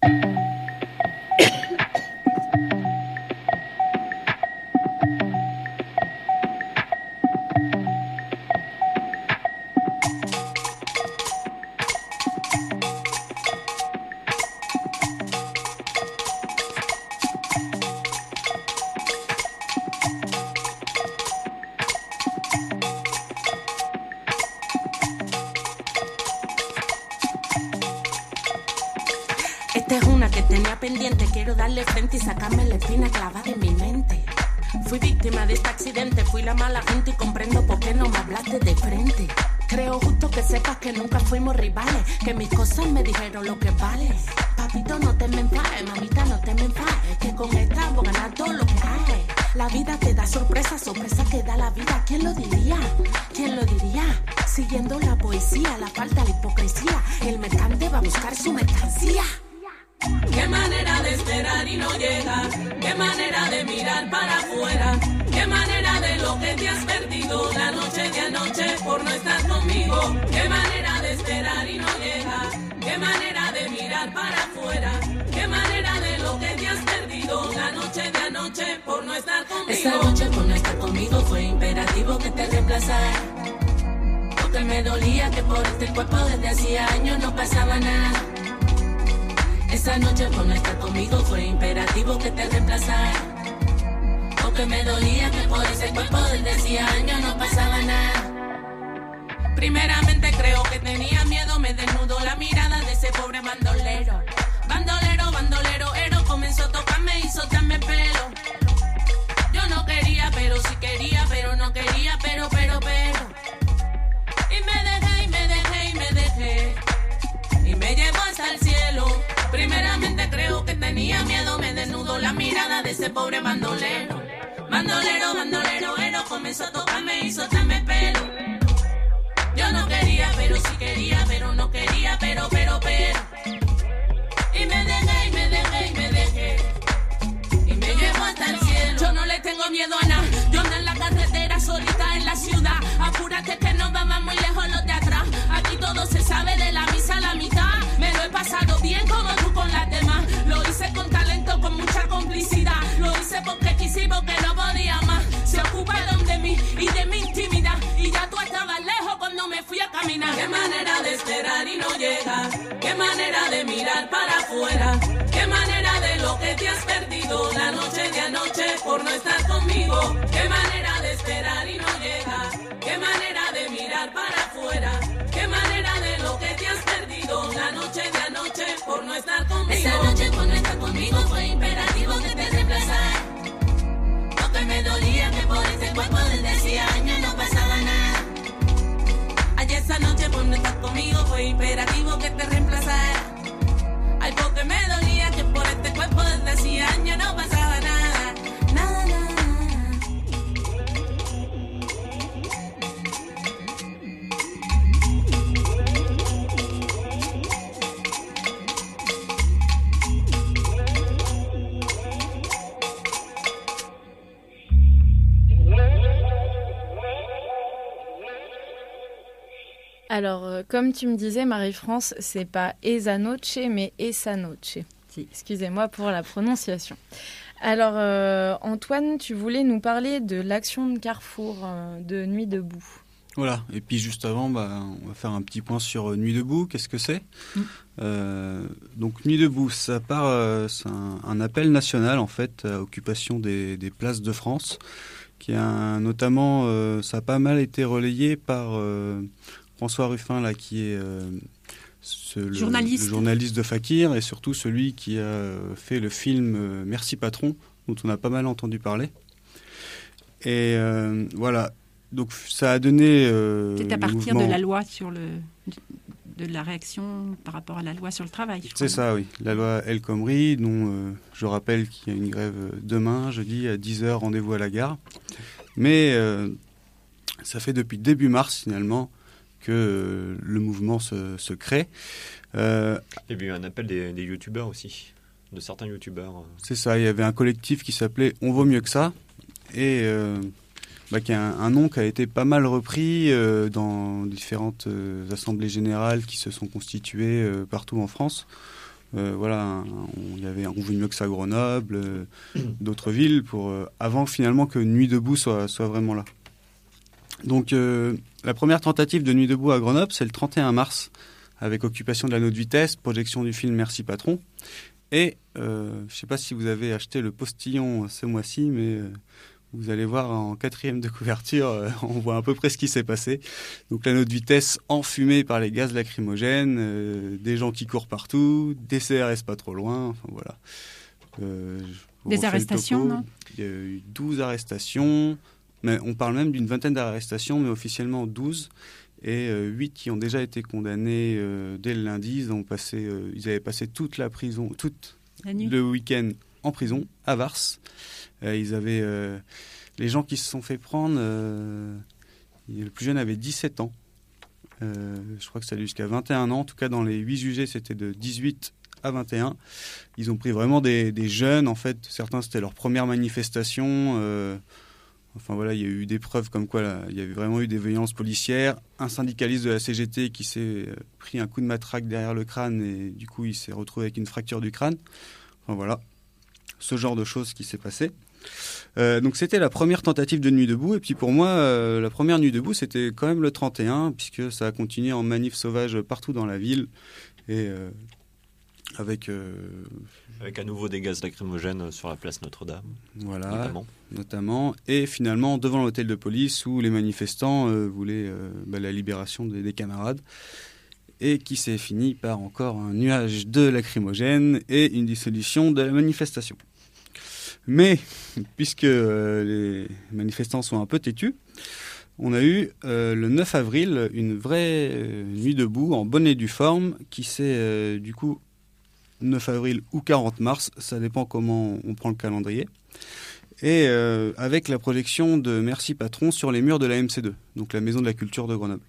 Esta es una que tenía pendiente, quiero darle frente y sacarme la espina clavada en mi mente. Fui víctima de este accidente, fui la mala gente y comprendo por qué no me hablaste de frente. Creo justo que sepas que nunca fuimos rivales, que mis cosas me dijeron lo que vale. Papito, no te me enfades, mamita, no te me enfades, que con esta voy a ganar todo lo que hay. La vida te da sorpresas, sorpresas que da la vida. ¿Quién lo diría? ¿Quién lo diría? Siguiendo la poesía, la falta, la hipocresía, el mercante va a buscar su mercancía. Qué manera de esperar y no llega, qué manera de mirar para afuera, qué manera de lo que te has perdido la noche de anoche por no estar conmigo, qué manera de esperar y no llega, qué manera de mirar para afuera, qué manera de lo que te has perdido la noche de anoche por no estar conmigo. Esta noche por no estar conmigo fue imperativo que te reemplazara, porque me dolía que por este cuerpo desde hacía años no pasaba nada. Esa noche por no estar conmigo fue imperativo que te reemplazara, porque me dolía que por ese cuerpo desde hacía años no pasaba nada. Primeramente creo que tenía miedo, me desnudó la mirada de ese pobre bandolero. Bandolero, bandolero, comenzó a tocarme y soltarme el pelo. Yo no quería, pero sí quería, pero no quería, pero. Y me dejé, y me dejé, y me dejé. Y me llevó hasta el cielo. Primeramente creo que tenía miedo, me desnudó la mirada de ese pobre bandolero. Bandolero, bandolero, comenzó a tocarme y soltarme el pelo. Yo no quería, pero sí quería, pero no quería, pero. Y me dejé, y me dejé, y me dejé. Y me llevó hasta el cielo. Yo no le tengo miedo a nada, yo ando en la carretera solita en la ciudad. Apúrate que no vamos muy lejos los de atrás. Aquí todo se sabe de la misa a la mitad. Me lo he pasado bien como tú con las demás. Lo hice con talento, con mucha complicidad. Lo hice porque quise y porque no podía más. Se ocuparon de mí y de mi intimidad. Y ya tú estabas lejos cuando me fui a caminar. Qué manera de esperar y no llegar. Qué manera de mirar para afuera. Qué manera de lo que te has perdido la noche de anoche por no estar conmigo. Qué manera de esperar y no llegar. Qué manera de mirar para afuera. Qué manera de lo que te has perdido la noche de anoche por no estar conmigo. Esa noche por no estar conmigo fue imperativo que te reemplazara, porque me dolía que por este cuerpo desde hacía años no pasaba nada. Alors, comme tu me disais, Marie-France, c'est pas Esa Noche, mais Esa Noche. Si. Excusez-moi pour la prononciation. Alors, Antoine, tu voulais nous parler de l'action de Carrefour de Nuit debout. Voilà, et puis juste avant, on va faire un petit point sur Nuit debout. Qu'est-ce que c'est ? Donc Nuit debout, ça part, c'est un appel national en fait à occupation des places de France, qui a notamment, ça a pas mal été relayé par François Ruffin là, qui est le journaliste de Fakir et surtout celui qui a fait le film Merci Patron, dont on a pas mal entendu parler. Et voilà. Donc ça a donné. C'est à partir de la loi de la réaction par rapport à la loi sur le travail. C'est ça, oui. La loi El Khomri, dont je rappelle qu'il y a une grève demain, jeudi, à 10h, rendez-vous à la gare. Mais ça fait depuis début mars, finalement, que le mouvement se crée. Il y avait eu un appel des youtubeurs aussi, de certains youtubeurs. C'est ça, il y avait un collectif qui s'appelait On vaut mieux que ça. Et... qui a un nom qui a été pas mal repris dans différentes assemblées générales qui se sont constituées partout en France. Voilà, il y avait On vaut mieux que ça à Grenoble, d'autres villes, avant finalement que Nuit debout soit vraiment là. Donc la première tentative de Nuit debout à Grenoble, c'est le 31 mars, avec occupation de l'anneau de vitesse, projection du film Merci Patron. Et je ne sais pas si vous avez acheté le Postillon ce mois-ci, mais... vous allez voir en 4e de couverture, on voit à peu près ce qui s'est passé. Donc l'anneau de vitesse enfumé par les gaz lacrymogènes, des gens qui courent partout, des CRS pas trop loin, enfin voilà. Des arrestations, non ? Il y a eu 12 arrestations, mais on parle même d'une vingtaine d'arrestations, mais officiellement 12. Et 8 qui ont déjà été condamnés dès le lundi. Ils avaient passé toute la prison, le week-end en prison, à Vars. Ils avaient les gens qui se sont fait prendre, le plus jeune avait 17 ans. Je crois que ça allait jusqu'à 21 ans. En tout cas, dans les 8 jugés, c'était de 18 à 21. Ils ont pris vraiment des jeunes. En fait, certains, c'était leur première manifestation. Enfin voilà, il y a eu des preuves comme quoi là, il y avait vraiment eu des violences policières. Un syndicaliste de la CGT qui s'est pris un coup de matraque derrière le crâne et du coup, il s'est retrouvé avec une fracture du crâne. Enfin voilà, ce genre de choses qui s'est passé. Donc c'était la première tentative de Nuit debout, et puis pour moi la première Nuit debout c'était quand même le 31, puisque ça a continué en manif sauvage partout dans la ville, et avec à nouveau des gaz lacrymogènes sur la place Notre-Dame, voilà, notamment, et finalement devant l'hôtel de police où les manifestants voulaient la libération des camarades, et qui s'est fini par encore un nuage de lacrymogènes et une dissolution de la manifestation. Mais, puisque les manifestants sont un peu têtus, on a eu le 9 avril une vraie nuit debout en bonne et due forme qui s'est du coup 9 avril ou 40 mars, ça dépend comment on prend le calendrier, et avec la projection de Merci Patron sur les murs de la MC2, donc la Maison de la Culture de Grenoble.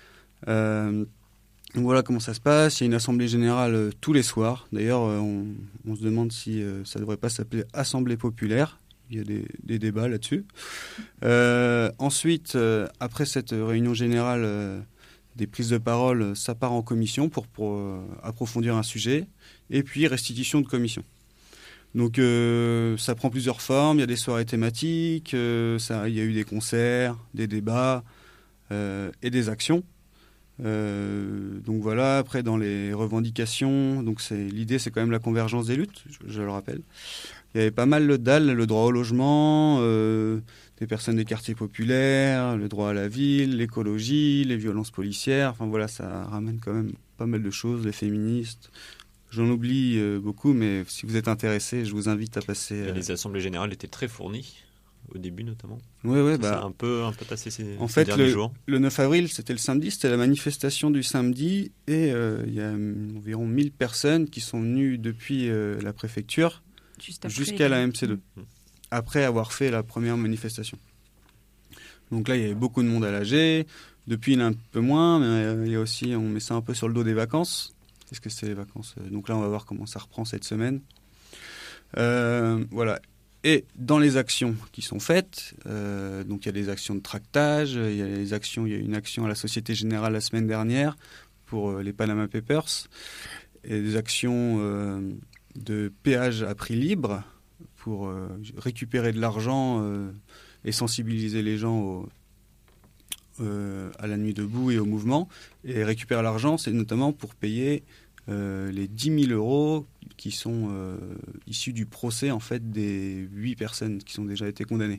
Donc voilà comment ça se passe. Il y a une assemblée générale tous les soirs. D'ailleurs, on se demande si ça ne devrait pas s'appeler Assemblée populaire. Il y a des débats là-dessus. Ensuite, après cette réunion générale, des prises de parole, ça part en commission pour approfondir un sujet. Et puis, restitution de commission. Donc, ça prend plusieurs formes. Il y a des soirées thématiques, il y a eu des concerts, des débats et des actions. Donc voilà, après dans les revendications, donc l'idée c'est quand même la convergence des luttes, je le rappelle. Il y avait pas mal le DAL, le droit au logement, des personnes des quartiers populaires, le droit à la ville, l'écologie, les violences policières, enfin voilà, ça ramène quand même pas mal de choses, les féministes. J'en oublie beaucoup, mais si vous êtes intéressés, je vous invite à passer... Les assemblées générales étaient très fournies. Au début notamment. Oui, ça a un peu tassé ces en fait, derniers jours. Le 9 avril, c'était le samedi, c'était la manifestation du samedi, et il y a environ 1000 personnes qui sont venues depuis la préfecture jusqu'à la MC2, après avoir fait la première manifestation. Donc là, il y avait beaucoup de monde à l'AG. Depuis, il y en a un peu moins, mais il y a aussi, on met ça un peu sur le dos des vacances. Qu'est-ce que c'est les vacances ? Donc là, on va voir comment ça reprend cette semaine. Voilà. Et dans les actions qui sont faites, donc il y a des actions de tractage, il y a une action à la Société Générale la semaine dernière pour les Panama Papers, et des actions de péage à prix libre pour récupérer de l'argent et sensibiliser les gens à la nuit debout et au mouvement. Et récupérer l'argent, c'est notamment pour payer les 10 000 euros qui sont issus du procès en fait, des 8 personnes qui ont déjà été condamnées.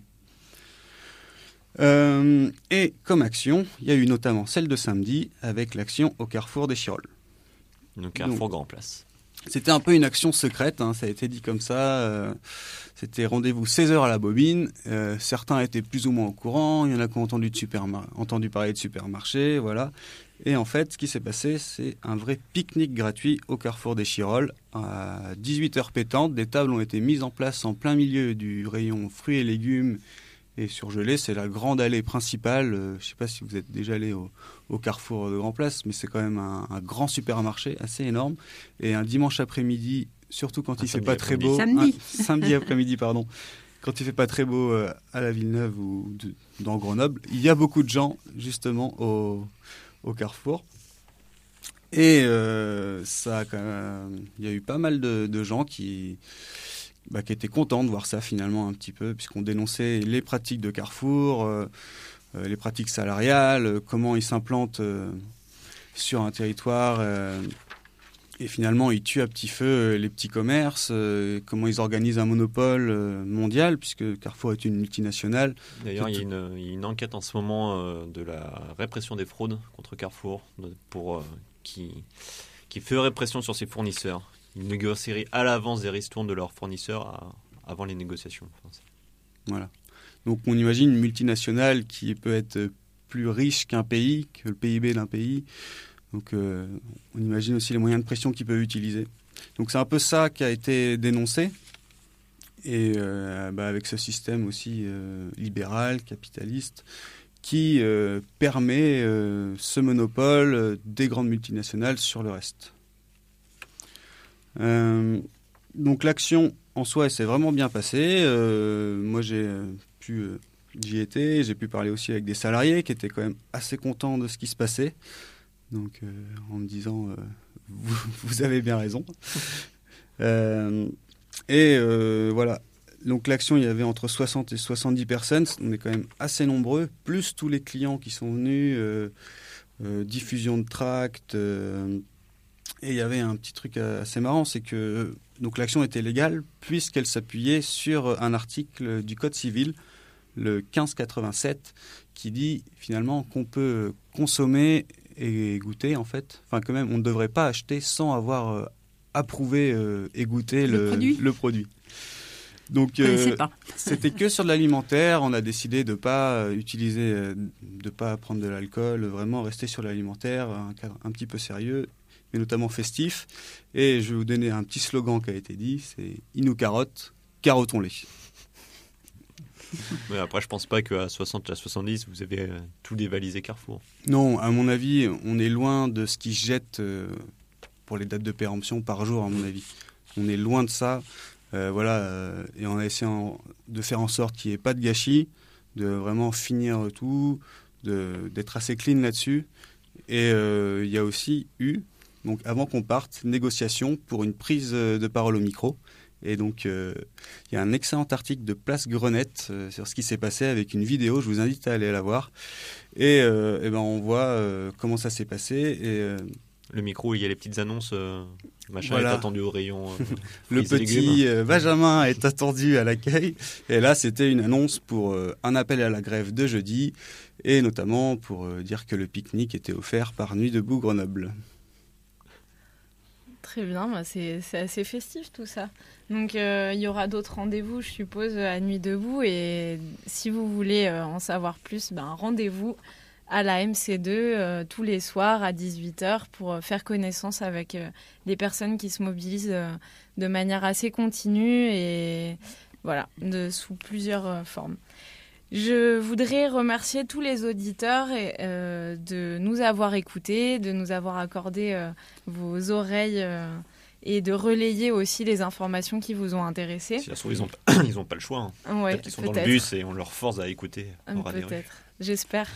Et comme action, il y a eu notamment celle de samedi avec l'action au carrefour des Chirolles. Donc carrefour Grand Place. C'était un peu une action secrète, ça a été dit comme ça. C'était rendez-vous 16h à la bobine. Certains étaient plus ou moins au courant. Il y en a qui ont entendu parler de supermarché, voilà. Et en fait, ce qui s'est passé, c'est un vrai pique-nique gratuit au carrefour des Chirolles. À 18h pétantes, des tables ont été mises en place en plein milieu du rayon fruits et légumes et surgelés. C'est la grande allée principale. Je ne sais pas si vous êtes déjà allé au carrefour de Grand Place, mais c'est quand même un grand supermarché assez énorme. Et un dimanche après-midi, surtout quand il ne fait pas très beau... Samedi après-midi, pardon. Quand il ne fait pas très beau à la Villeneuve ou dans Grenoble, il y a beaucoup de gens, justement, au carrefour. Et il y a eu pas mal de gens qui étaient contents de voir ça finalement un petit peu, puisqu'on dénonçait les pratiques de Carrefour, les pratiques salariales, comment ils s'implantent sur un territoire et finalement ils tuent à petit feu les petits commerces, comment ils organisent un monopole mondial, puisque Carrefour est une multinationale. D'ailleurs, il y a une enquête en ce moment de la répression des fraudes contre Carrefour qui fait répression sur ses fournisseurs. Ils négocieraient à l'avance des ristournes de leurs fournisseurs avant les négociations. Voilà. Donc on imagine une multinationale qui peut être plus riche qu'un pays, que le PIB d'un pays. Donc on imagine aussi les moyens de pression qu'ils peuvent utiliser. Donc c'est un peu ça qui a été dénoncé. Et avec ce système aussi libéral, capitaliste, qui permet ce monopole des grandes multinationales sur le reste. Donc l'action en soi, elle s'est vraiment bien passée. Moi, j'y étais, j'ai pu parler aussi avec des salariés qui étaient quand même assez contents de ce qui se passait. Donc en me disant, vous avez bien raison. Voilà. Donc l'action, il y avait entre 60 et 70 personnes. On est quand même assez nombreux, plus tous les clients qui sont venus, diffusion de tracts. Et il y avait un petit truc assez marrant, c'est que donc l'action était légale puisqu'elle s'appuyait sur un article du Code civil, le 1587, qui dit finalement qu'on peut consommer et goûter en fait. Enfin quand même, on ne devrait pas acheter sans avoir approuvé et goûté le produit. Donc c'était que sur de l'alimentaire. On a décidé de pas utiliser, de pas prendre de l'alcool, vraiment rester sur l'alimentaire, un cadre un petit peu sérieux, mais notamment festif. Et je vais vous donner un petit slogan qui a été dit, c'est « Ils nous carottent, carottons-les ». Mais après, je pense pas qu'à 60 à 70, vous avez tout dévalisé Carrefour. Non, à mon avis, on est loin de ce qu'ils jettent pour les dates de péremption par jour, à mon avis. On est loin de ça. Et on a essayé de faire en sorte qu'il n'y ait pas de gâchis, de vraiment finir tout, d'être assez clean là-dessus. Et il y a aussi eu, donc avant qu'on parte, négociation pour une prise de parole au micro. Et donc il y a un excellent article de Place Grenette sur ce qui s'est passé avec une vidéo. Je vous invite à aller la voir. Et on voit comment ça s'est passé. Le micro, il y a les petites annonces. Machin voilà. Est attendu au rayon. Le petit Benjamin est attendu à l'accueil. Et là, c'était une annonce pour un appel à la grève de jeudi, et notamment pour dire que le pique-nique était offert par Nuit debout Grenoble. Très bien, c'est assez festif tout ça. Donc il y aura d'autres rendez-vous, je suppose, à Nuit debout. Et si vous voulez en savoir plus, rendez-vous à la MC2 tous les soirs à 18h pour faire connaissance avec des personnes qui se mobilisent de manière assez continue et voilà, sous plusieurs formes. Je voudrais remercier tous les auditeurs de nous avoir écoutés, de nous avoir accordé vos oreilles et de relayer aussi les informations qui vous ont intéressé. Si ça se trouve, ils ont pas le choix. Ouais, peut-être qu'ils sont dans le bus et on leur force à écouter. Peut-être, j'espère.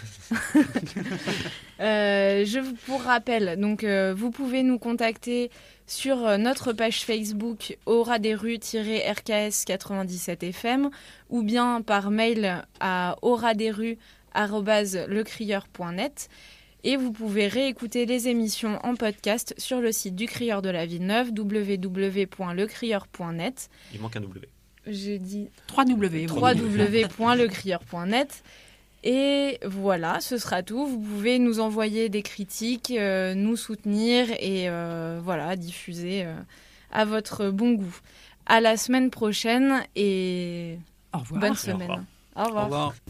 Je vous rappelle, donc vous pouvez nous contacter sur notre page Facebook Aura des rues-RKS 97 FM ou bien par mail à auradesrues@lecrieur.net. Et vous pouvez réécouter les émissions en podcast sur le site du Crieur de la Villeneuve, www.lecrieur.net. Il manque un W. J'ai dit www.lecrieur.net. Et voilà, ce sera tout. Vous pouvez nous envoyer des critiques, nous soutenir et voilà, diffuser à votre bon goût. À la semaine prochaine et au revoir. Bonne semaine. Au revoir. Au revoir.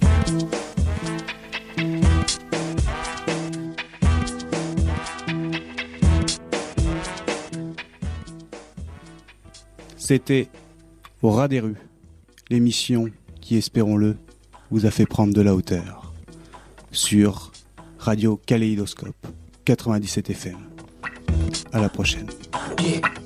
C'était Au ras des rues, l'émission qui, espérons-le, vous a fait prendre de la hauteur sur Radio Kaléidoscope 97 FM. À la prochaine. Yeah.